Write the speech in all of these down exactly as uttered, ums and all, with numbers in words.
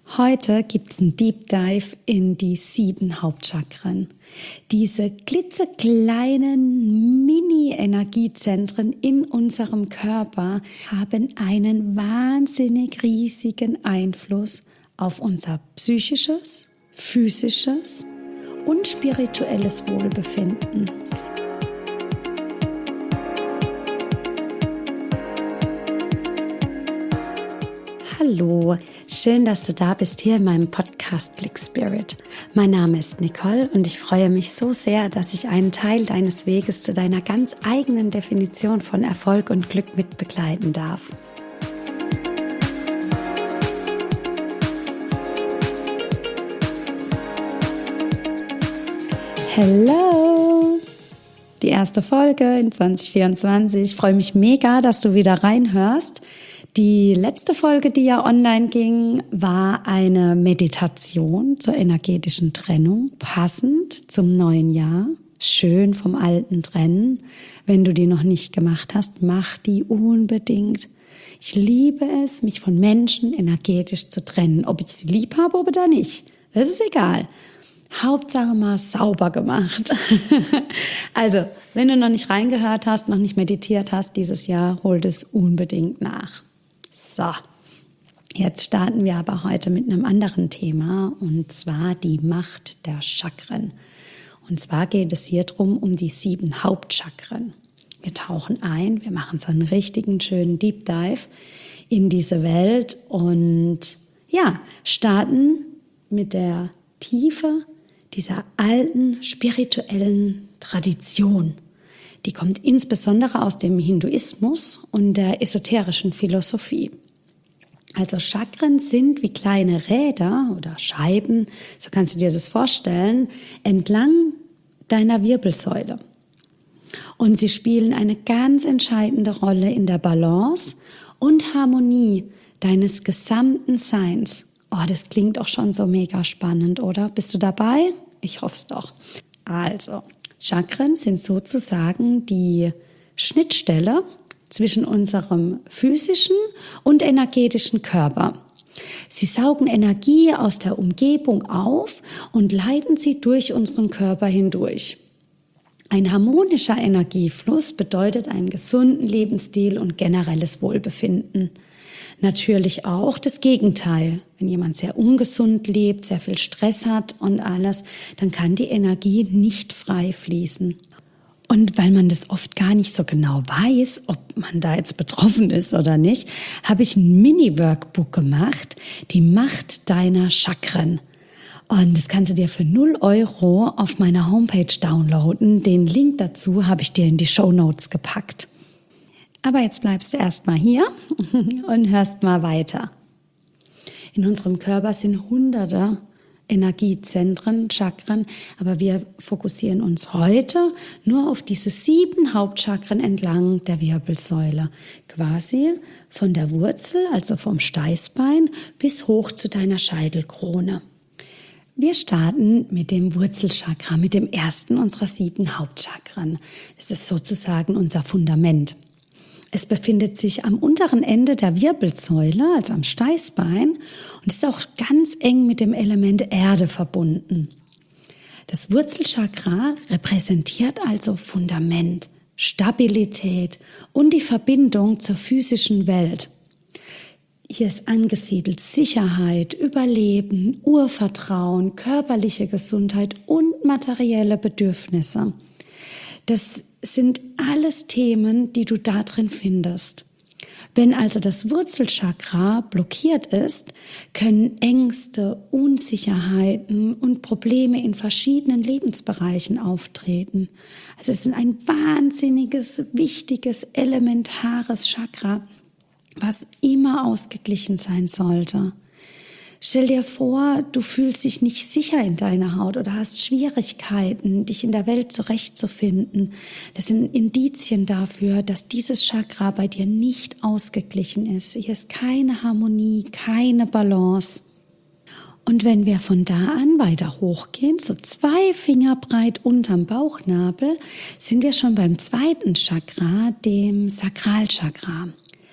Heute gibt es einen Deep Dive in die sieben Hauptchakren. Diese klitzekleinen Mini-Energiezentren in unserem Körper haben einen wahnsinnig riesigen Einfluss auf unser psychisches, physisches und spirituelles Wohlbefinden. Hallo, schön, dass du da bist hier in meinem Podcast Click Spirit. Mein Name ist Nicole und ich freue mich so sehr, dass ich einen Teil deines Weges zu deiner ganz eigenen Definition von Erfolg und Glück mit begleiten darf. Hello! Die erste Folge in zwanzig vierundzwanzig. Ich freue mich mega, dass du wieder reinhörst. Die letzte Folge, die ja online ging, war eine Meditation zur energetischen Trennung, passend zum neuen Jahr. Schön vom Alten trennen. Wenn du die noch nicht gemacht hast, mach die unbedingt. Ich liebe es, mich von Menschen energetisch zu trennen. Ob ich sie lieb habe oder nicht, das ist egal. Hauptsache mal sauber gemacht. Also, wenn du noch nicht reingehört hast, noch nicht meditiert hast dieses Jahr, hol das unbedingt nach. So, jetzt starten wir aber heute mit einem anderen Thema, und zwar die Macht der Chakren. Und zwar geht es hier drum um die sieben Hauptchakren. Wir tauchen ein, wir machen so einen richtigen schönen Deep Dive in diese Welt und ja, starten mit der Tiefe dieser alten spirituellen Tradition. Die kommt insbesondere aus dem Hinduismus und der esoterischen Philosophie. Also Chakren sind wie kleine Räder oder Scheiben, so kannst du dir das vorstellen, entlang deiner Wirbelsäule. Und sie spielen eine ganz entscheidende Rolle in der Balance und Harmonie deines gesamten Seins. Oh, das klingt auch schon so mega spannend, oder? Bist du dabei? Ich hoffe es doch. Also, Chakren sind sozusagen die Schnittstelle zwischen unserem physischen und energetischen Körper. Sie saugen Energie aus der Umgebung auf und leiten sie durch unseren Körper hindurch. Ein harmonischer Energiefluss bedeutet einen gesunden Lebensstil und generelles Wohlbefinden. Natürlich auch das Gegenteil. Wenn jemand sehr ungesund lebt, sehr viel Stress hat und alles, dann kann die Energie nicht frei fließen. Und weil man das oft gar nicht so genau weiß, ob man da jetzt betroffen ist oder nicht, habe ich ein Mini-Workbook gemacht, die Macht deiner Chakren. Und das kannst du dir für null Euro auf meiner Homepage downloaden. Den Link dazu habe ich dir in die Shownotes gepackt. Aber jetzt bleibst du erstmal hier und hörst mal weiter. In unserem Körper sind hunderte Energiezentren, Chakren, aber wir fokussieren uns heute nur auf diese sieben Hauptchakren entlang der Wirbelsäule. Quasi von der Wurzel, also vom Steißbein, bis hoch zu deiner Scheitelkrone. Wir starten mit dem Wurzelchakra, mit dem ersten unserer sieben Hauptchakren. Das ist sozusagen unser Fundament. Es befindet sich am unteren Ende der Wirbelsäule, also am Steißbein, und ist auch ganz eng mit dem Element Erde verbunden. Das Wurzelchakra repräsentiert also Fundament, Stabilität und die Verbindung zur physischen Welt. Hier ist angesiedelt Sicherheit, Überleben, Urvertrauen, körperliche Gesundheit und materielle Bedürfnisse. Das sind alles Themen, die du da drin findest. Wenn also das Wurzelchakra blockiert ist, können Ängste, Unsicherheiten und Probleme in verschiedenen Lebensbereichen auftreten. Also es ist ein wahnsinniges, wichtiges, elementares Chakra, was immer ausgeglichen sein sollte. Stell dir vor, du fühlst dich nicht sicher in deiner Haut oder hast Schwierigkeiten, dich in der Welt zurechtzufinden. Das sind Indizien dafür, dass dieses Chakra bei dir nicht ausgeglichen ist. Hier ist keine Harmonie, keine Balance. Und wenn wir von da an weiter hochgehen, so zwei Finger breit unterm Bauchnabel, sind wir schon beim zweiten Chakra, dem Sakralchakra.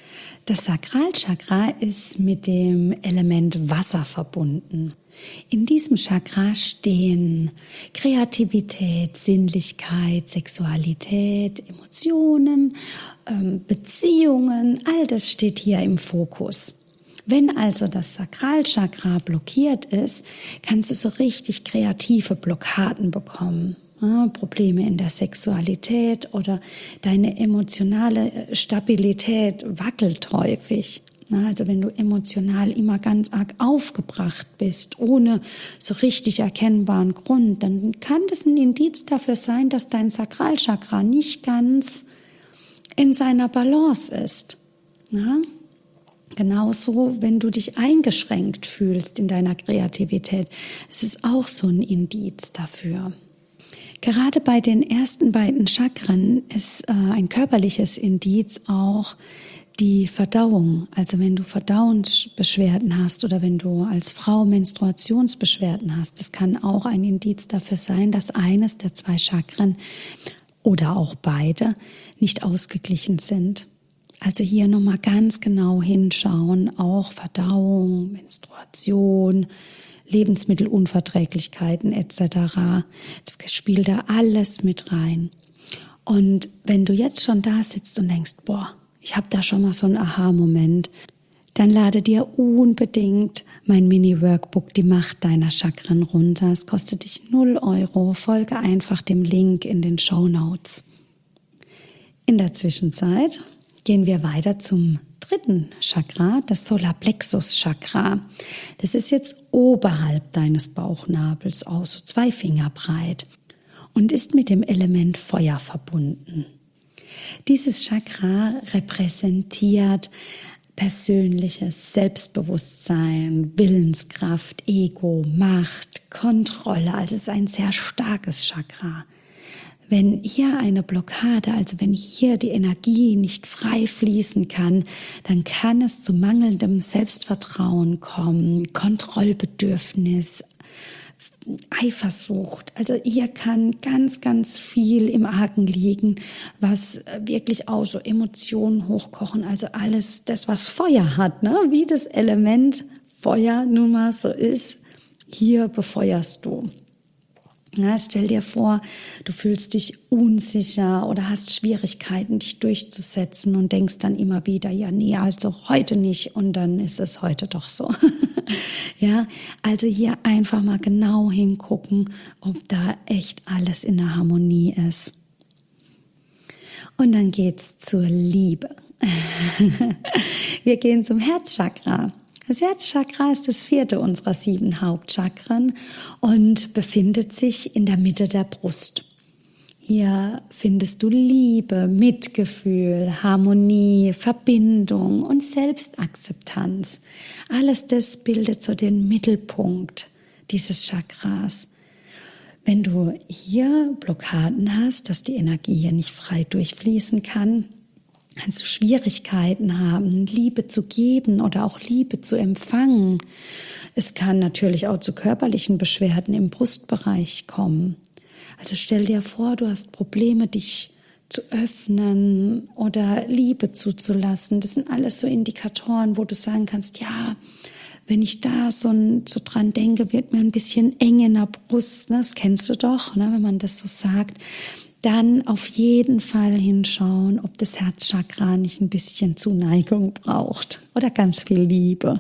Das Sakralchakra ist mit dem Element Wasser verbunden. In diesem Chakra stehen Kreativität, Sinnlichkeit, Sexualität, Emotionen, Beziehungen, all das steht hier im Fokus. Wenn also das Sakralchakra blockiert ist, kannst du so richtig kreative Blockaden bekommen. Ja, Probleme in der Sexualität oder deine emotionale Stabilität wackelt häufig. Ja, also wenn du emotional immer ganz arg aufgebracht bist, ohne so richtig erkennbaren Grund, dann kann das ein Indiz dafür sein, dass dein Sakralchakra nicht ganz in seiner Balance ist. Ja? Genauso, wenn du dich eingeschränkt fühlst in deiner Kreativität, es ist auch so ein Indiz dafür. Gerade bei den ersten beiden Chakren ist äh, ein körperliches Indiz auch die Verdauung. Also wenn du Verdauungsbeschwerden hast oder wenn du als Frau Menstruationsbeschwerden hast, das kann auch ein Indiz dafür sein, dass eines der zwei Chakren oder auch beide nicht ausgeglichen sind. Also hier nochmal ganz genau hinschauen, auch Verdauung, Menstruation, Lebensmittelunverträglichkeiten et cetera. Das spielt da alles mit rein. Und wenn du jetzt schon da sitzt und denkst, boah, ich habe da schon mal so einen Aha-Moment, dann lade dir unbedingt mein Mini-Workbook Die Macht deiner Chakren runter. Es kostet dich null Euro. Folge einfach dem Link in den Shownotes. In der Zwischenzeit gehen wir weiter zum dritten Chakra, das Solarplexus-Chakra. Das ist jetzt oberhalb deines Bauchnabels, auch so zwei Finger breit und ist mit dem Element Feuer verbunden. Dieses Chakra repräsentiert persönliches Selbstbewusstsein, Willenskraft, Ego, Macht, Kontrolle. Also es ist ein sehr starkes Chakra. Wenn hier eine Blockade, also wenn hier die Energie nicht frei fließen kann, dann kann es zu mangelndem Selbstvertrauen kommen, Kontrollbedürfnis, Eifersucht. Also hier kann ganz, ganz viel im Argen liegen, was wirklich auch so Emotionen hochkochen. Also alles das, was Feuer hat, ne? Wie das Element Feuer nun mal so ist, hier befeuerst du. Ja, stell dir vor, du fühlst dich unsicher oder hast Schwierigkeiten, dich durchzusetzen und denkst dann immer wieder, ja, nee, also heute nicht und dann ist es heute doch so. Ja, also hier einfach mal genau hingucken, ob da echt alles in der Harmonie ist. Und dann geht's zur Liebe. Wir gehen zum Herzchakra. Das Herzchakra ist das vierte unserer sieben Hauptchakren und befindet sich in der Mitte der Brust. Hier findest du Liebe, Mitgefühl, Harmonie, Verbindung und Selbstakzeptanz. Alles das bildet so den Mittelpunkt dieses Chakras. Wenn du hier Blockaden hast, dass die Energie hier nicht frei durchfließen kann, kannst du Schwierigkeiten haben, Liebe zu geben oder auch Liebe zu empfangen. Es kann natürlich auch zu körperlichen Beschwerden im Brustbereich kommen. Also stell dir vor, du hast Probleme, dich zu öffnen oder Liebe zuzulassen. Das sind alles so Indikatoren, wo du sagen kannst, ja, wenn ich da so, so dran denke, wird mir ein bisschen eng in der Brust. Das kennst du doch, ne, wenn man das so sagt. Dann auf jeden Fall hinschauen, ob das Herzchakra nicht ein bisschen Zuneigung braucht oder ganz viel Liebe.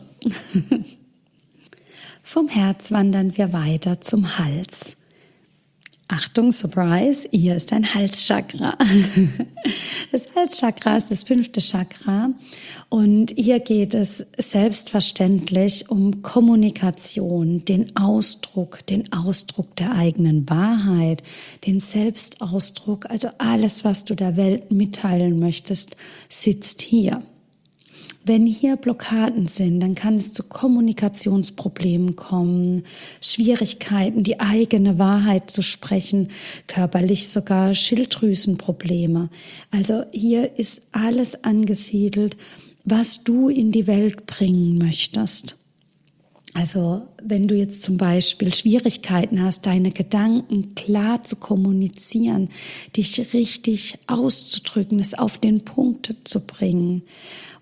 Vom Herz wandern wir weiter zum Hals. Achtung, Surprise, hier ist ein Halschakra. Das Halschakra ist das fünfte Chakra und hier geht es selbstverständlich um Kommunikation, den Ausdruck, den Ausdruck der eigenen Wahrheit, den Selbstausdruck, also alles, was du der Welt mitteilen möchtest, sitzt hier. Wenn hier Blockaden sind, dann kann es zu Kommunikationsproblemen kommen, Schwierigkeiten, die eigene Wahrheit zu sprechen, körperlich sogar Schilddrüsenprobleme. Also hier ist alles angesiedelt, was du in die Welt bringen möchtest. Also wenn du jetzt zum Beispiel Schwierigkeiten hast, deine Gedanken klar zu kommunizieren, dich richtig auszudrücken, es auf den Punkt zu bringen,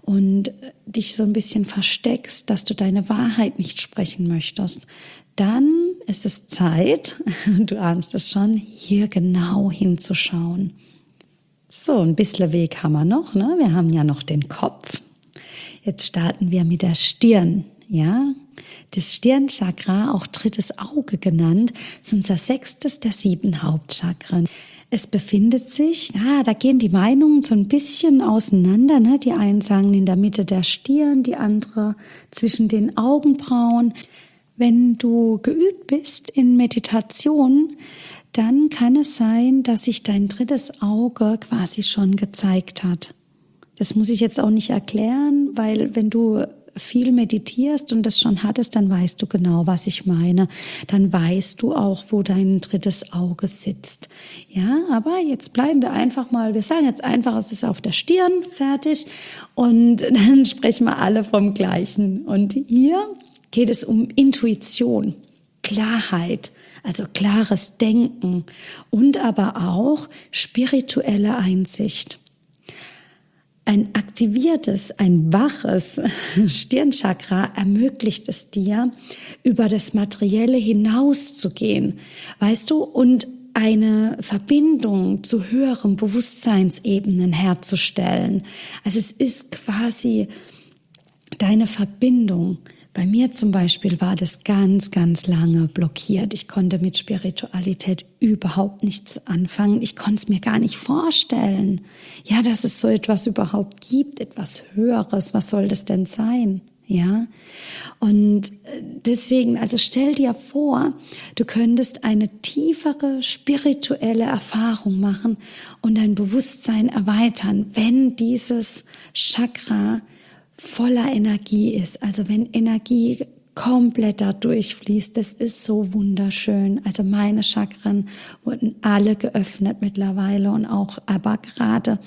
und dich so ein bisschen versteckst, dass du deine Wahrheit nicht sprechen möchtest, dann ist es Zeit, du ahnst es schon, hier genau hinzuschauen. So, ein bisschen Weg haben wir noch, ne? Wir haben ja noch den Kopf. Jetzt starten wir mit der Stirn, ja? Das Stirnchakra, auch drittes Auge genannt, ist unser sechstes der sieben Hauptchakren. Es befindet sich, ja, da gehen die Meinungen so ein bisschen auseinander, ne? Die einen sagen in der Mitte der Stirn, die andere zwischen den Augenbrauen. Wenn du geübt bist in Meditation, dann kann es sein, dass sich dein drittes Auge quasi schon gezeigt hat. Das muss ich jetzt auch nicht erklären, weil wenn du viel meditierst und das schon hattest, dann weißt du genau, was ich meine. Dann weißt du auch, wo dein drittes Auge sitzt. Ja, aber jetzt bleiben wir einfach mal, wir sagen jetzt einfach, es ist auf der Stirn, fertig. Und dann sprechen wir alle vom Gleichen. Und hier geht es um Intuition, Klarheit, also klares Denken und aber auch spirituelle Einsicht. Ein aktiviertes, ein waches Stirnchakra ermöglicht es dir, über das Materielle hinauszugehen, weißt du, und eine Verbindung zu höheren Bewusstseinsebenen herzustellen. Also es ist quasi deine Verbindung. Bei mir zum Beispiel war das ganz, ganz lange blockiert. Ich konnte mit Spiritualität überhaupt nichts anfangen. Ich konnte es mir gar nicht vorstellen, ja, dass es so etwas überhaupt gibt, etwas Höheres. Was soll das denn sein? Ja, und deswegen, also stell dir vor, du könntest eine tiefere spirituelle Erfahrung machen und dein Bewusstsein erweitern, wenn dieses Chakra voller Energie ist, also wenn Energie komplett da durchfließt, das ist so wunderschön. Also meine Chakren wurden alle geöffnet mittlerweile und auch, aber gerade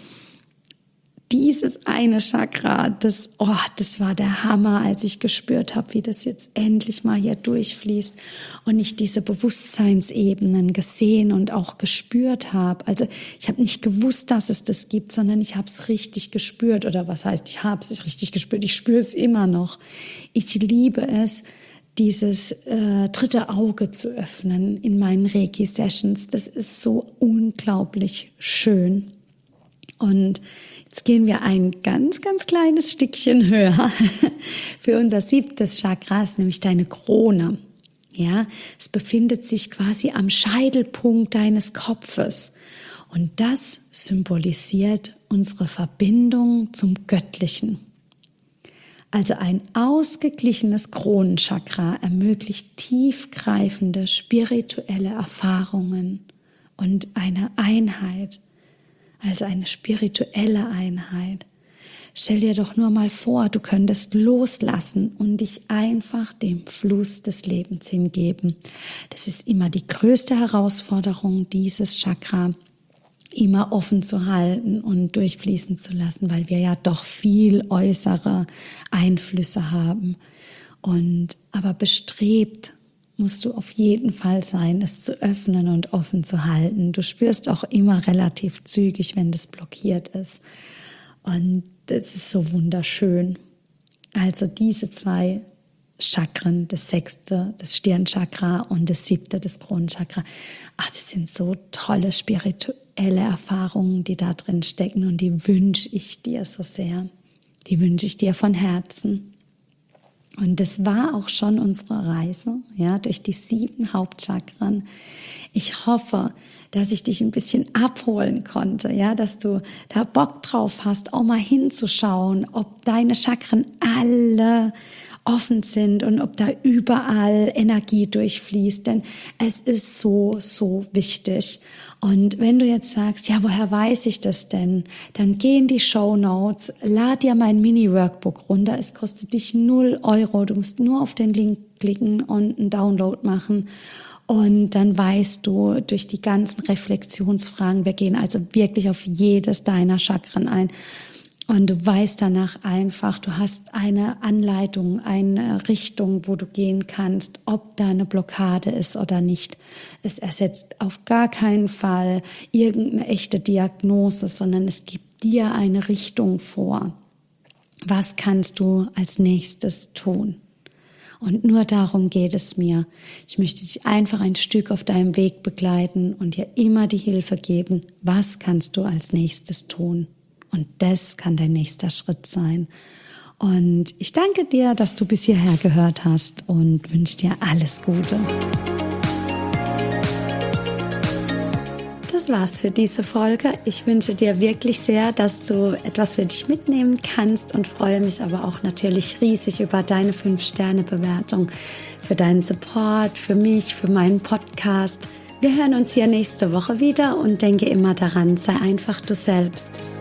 dieses eine Chakra, das, oh, das war der Hammer, als ich gespürt habe, wie das jetzt endlich mal hier durchfließt und ich diese Bewusstseinsebenen gesehen und auch gespürt habe. Also ich habe nicht gewusst, dass es das gibt, sondern ich habe es richtig gespürt. Oder was heißt, ich habe es richtig gespürt? Ich spüre es immer noch. Ich liebe es, dieses äh, dritte Auge zu öffnen in meinen Reiki-Sessions. Das ist so unglaublich schön. Und jetzt gehen wir ein ganz, ganz kleines Stückchen höher für unser siebtes Chakra, ist nämlich deine Krone. Ja, es befindet sich quasi am Scheitelpunkt deines Kopfes. Und das symbolisiert unsere Verbindung zum Göttlichen. Also ein ausgeglichenes Kronenchakra ermöglicht tiefgreifende spirituelle Erfahrungen und eine Einheit. Also eine spirituelle Einheit. Stell dir doch nur mal vor, du könntest loslassen und dich einfach dem Fluss des Lebens hingeben. Das ist immer die größte Herausforderung, dieses Chakra immer offen zu halten und durchfließen zu lassen, weil wir ja doch viel äußere Einflüsse haben. Und aber bestrebt musst du auf jeden Fall sein, es zu öffnen und offen zu halten. Du spürst auch immer relativ zügig, wenn das blockiert ist. Und das ist so wunderschön. Also diese zwei Chakren, das sechste, das Stirnchakra und das siebte, das Kronenchakra. Ach, das sind so tolle spirituelle Erfahrungen, die da drin stecken und die wünsche ich dir so sehr. Die wünsche ich dir von Herzen. Und das war auch schon unsere Reise, ja, durch die sieben Hauptchakren. Ich hoffe, dass ich dich ein bisschen abholen konnte, ja, dass du da Bock drauf hast, auch mal hinzuschauen, ob deine Chakren alle offen sind und ob da überall Energie durchfließt, denn es ist so, so wichtig. Und wenn du jetzt sagst, ja, woher weiß ich das denn? Dann geh in die Shownotes, lad dir mein Mini-Workbook runter. Es kostet dich null Euro. Du musst nur auf den Link klicken und einen Download machen. Und dann weißt du durch die ganzen Reflexionsfragen, wir gehen also wirklich auf jedes deiner Chakren ein. Und du weißt danach einfach, du hast eine Anleitung, eine Richtung, wo du gehen kannst, ob da eine Blockade ist oder nicht. Es ersetzt auf gar keinen Fall irgendeine echte Diagnose, sondern es gibt dir eine Richtung vor. Was kannst du als nächstes tun? Und nur darum geht es mir. Ich möchte dich einfach ein Stück auf deinem Weg begleiten und dir immer die Hilfe geben. Was kannst du als nächstes tun? Und das kann dein nächster Schritt sein. Und ich danke dir, dass du bis hierher gehört hast und wünsche dir alles Gute. Das war's für diese Folge. Ich wünsche dir wirklich sehr, dass du etwas für dich mitnehmen kannst und freue mich aber auch natürlich riesig über deine fünf Sterne Bewertung, für deinen Support, für mich, für meinen Podcast. Wir hören uns hier nächste Woche wieder und denke immer daran, sei einfach du selbst.